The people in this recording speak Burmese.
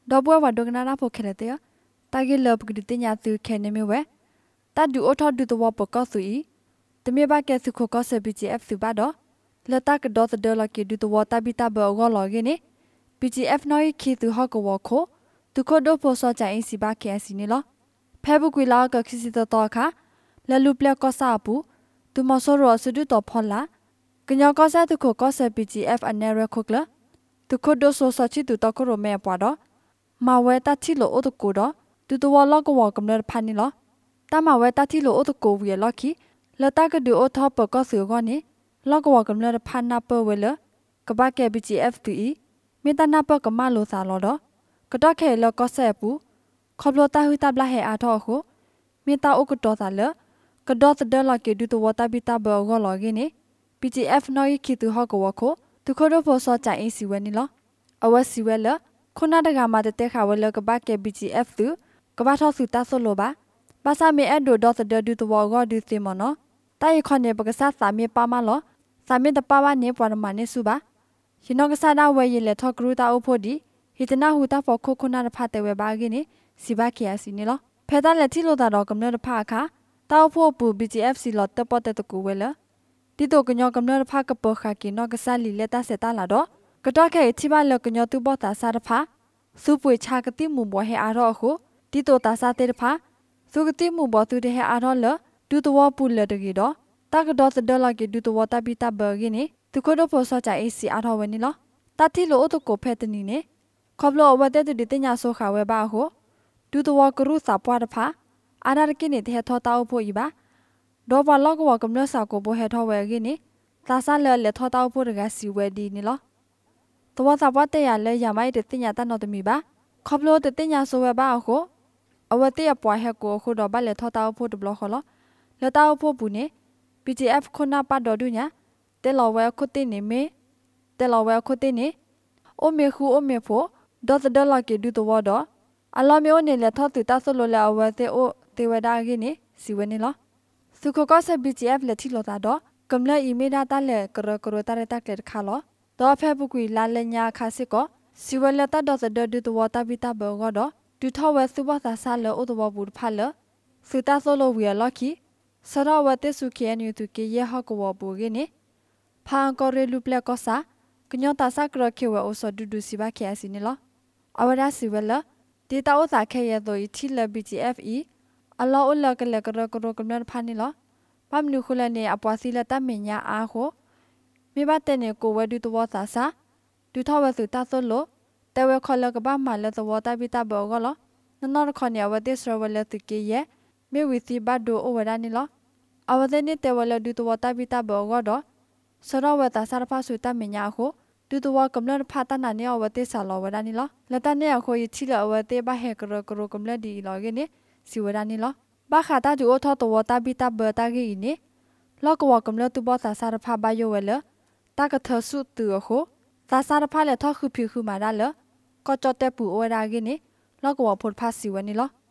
ดอกบัวว่าดอกนานาพอแค่เลยเตะตาเกลบกดิติญาตุแค่เนไม่เวตาดูอทอดูตัวปกก็สุยแต่เมื่อบ้าแกสุขก็เซบีจีเอฟสุบาดอแล้วตากระดอสเดอลกิดูตัวตาบิตาเบอก็ลอเกเนบีจีเอฟน้อยคีตุฮอกวอโคตุโคโดโพซอจ่าอินสิบาแค่สินี่ลอแพ้บุกุยลาก็คิสิตตอค่ะแล้วลูปเล็กก็ซาปูตุมอสรอสุดุตอพอละกญอก็ซาตุโคก็เซบีจีเอฟอันเนเรคุกละตุโคโดโซซอชิตุตอโคโรเมปวาดอมาเวตาชิโลโอตุโกดอตุตัวลอกวอกำเนิดพันนี่ลอตามาเวตาชิโลโอตุโกเวียลอคีแล้วตากระดูโอทอปก็สือก่อนนี่ลอกวอกำเนิดพันนาเปเวลกบ้าแกบีจีเอฟตุอีเมตานาเปกมาโลซาลอดอกระดอแค่แล้วก็แซปูขอบโลตาหุตาบลาเฮอาทอโคเมตาโอกดอซาเลกระดอสเดลอเกดูตัวตาบิตาเบอก็ลอเกนี่ PGF น้อยคิดตัวฮอกวอโคตุโคโดโพซอจ่าอิสิเวนี่ลออวสิเวลခုနတကမှာတဲ့ခါဝဲလကဘာကဲ BGF သူကဘာထောစုတာဆိုလိုပါဘာသာမေအဒိုဒေါ်တဲ့ဒူတဝဂေါ်ဒူစီမနော်တိုင်ခွန်နေပကစားစာမေပါမလောစာမေတပါဝနေပွားမနေစုပါရှင်နောကစားတာဝဲရလေထောကရူတာအဖို့ဒီဟိတနာဟူတာဖို့ခုနရဖတ်တဲ့ဝဲပါကင်းနေစီပါခေယစီနေလောဖဲတာလက်တီလိုတာတော့ကမ္နရဖာခါတောက်ဖို့ပူ BGF စီလောတပတ်တဲ့တကူဝဲလတီတိုကညောကမ္နရဖာကပခါကင်းနောကစားလီလက်တာဆက်တာလာတော့ကတော့ခဲချိပါလကညောတူဘောတာစားရဖာစုပွေချကတိမှုဘောဟဲအားတော့ခုတီတိုတာစားတဲ့ဖာစုကတိမှုဘောသူတဲ့ဟဲအားတော့လဒူတော်ပူလတကြီးတော့တကတော့စဒလာကဒူတော်တပိတဘဂင်းနေသူကတော့ပေါ်စောချအေးစီအားတော့ဝနေလောတတိလိုအတုကိုဖဲတနီနေခေါပလောဝတဲ့တူတင်ညာဆိုခါဝဲပါဟုဒူတော်ကရုစာပွားတဖာအာရကိနေတဲ့ထောတောက်ဖို့ဤပါဒေါ်ဘလော့ကဝကမ္လဆာကိုဘောဟဲထောဝဲကင်းနေသာဆာလဲလက်ထောတောက်ဖို့တကစီဝဲဒီနေလောตัวสาวเตยเลยอย่าไม่เด็ดติญาตันนอตมีบ้าขอบโลเด็ดติญาโซเวบ้าโคเอาไว้เตียปล่อยให้กูคูดอกบ้านเลยทอตาพูดบล็อกเขาล้อแล้วตาพูดบุญเนี่ย BGF คนหน้าปัดดอดูเนี่ยแต่เราเวลคุติเนี่ยไม่แต่เราเวลคุติเนี่ยโอเมคูโอเมโฟดอสเดลากิดูตัวดออัลลอฮ์มีโอเนี่ยเลยทอติตาโซโลเลยเอาไว้เตโอเตวดากิเนี่ยสิเวนี่ล้อสุขก็เซ BGF เลยที่โลตาดอกำลังอีเมดาตาเลยกระตาเรตาเกล็ดขาล้อတော့ဖဲပုကွေလာလညာခါစစ်ကောစီဝလက်တတော့စဒဒူတဝတာပိတာဘောကတော့ဒူထောဝဲစုဘသာဆာလောဥတဝဘူးဖာလစတာဆိုလိုဝီလော်ခီစရဝတ်စုခေနယူတူကေရဟကဝဘူကင်းနေဖာကောရဲလူပလက်ကောစာကညောတာစကရခေဝဲအိုဆဒူဒူစီဘခေအစီနေလောအဝရစီဝဲလဒေတာဥစာခေရတော့ချီလ BGFE အလောအလကလကရကရကမနဖာနေလောပမ်နုခလနေအပွားစီလတမညာအားခိုမိဘတဲ့နေကိုဝဲဒူတဝသာစာဒူထဝဲစုတာဆိုလို့တဲဝဲခေါ်လကဘာမလဲသဝတာပိတာဘောကလောနော်ခေါနေဝတဲ့စရဝလဲတကေရဲ့မေဝီစီဘတ်ဒိုအိုဝဒနီလောအဝတဲ့နေတဲဝဲလဒူတဝတာပိတာဘောကတော့စရဝတာစာရဖာစုတမညာကိုဒူတဝကမ္လဖာတနာနေအဝတဲ့ဆာလောဝဒနီလောလတနေအခုရချီလအဝတဲ့ဘဟဲကရကရကမ္လဒီလောကနေစီဝဒနီလောဘာခတာဒူအထောတဝတာပိတာဘောတာကြီးနေလောကဝကမ္လတူဘောတာစာရဖာဘယိုဝဲလตากะเธอสุดตัวโคซาซาดพาเลทอคือผิวคือมาได้เลก็จอแต่ปูโอดากินี่แล้วก็ว่าพดภาษีวันนี้เหรอ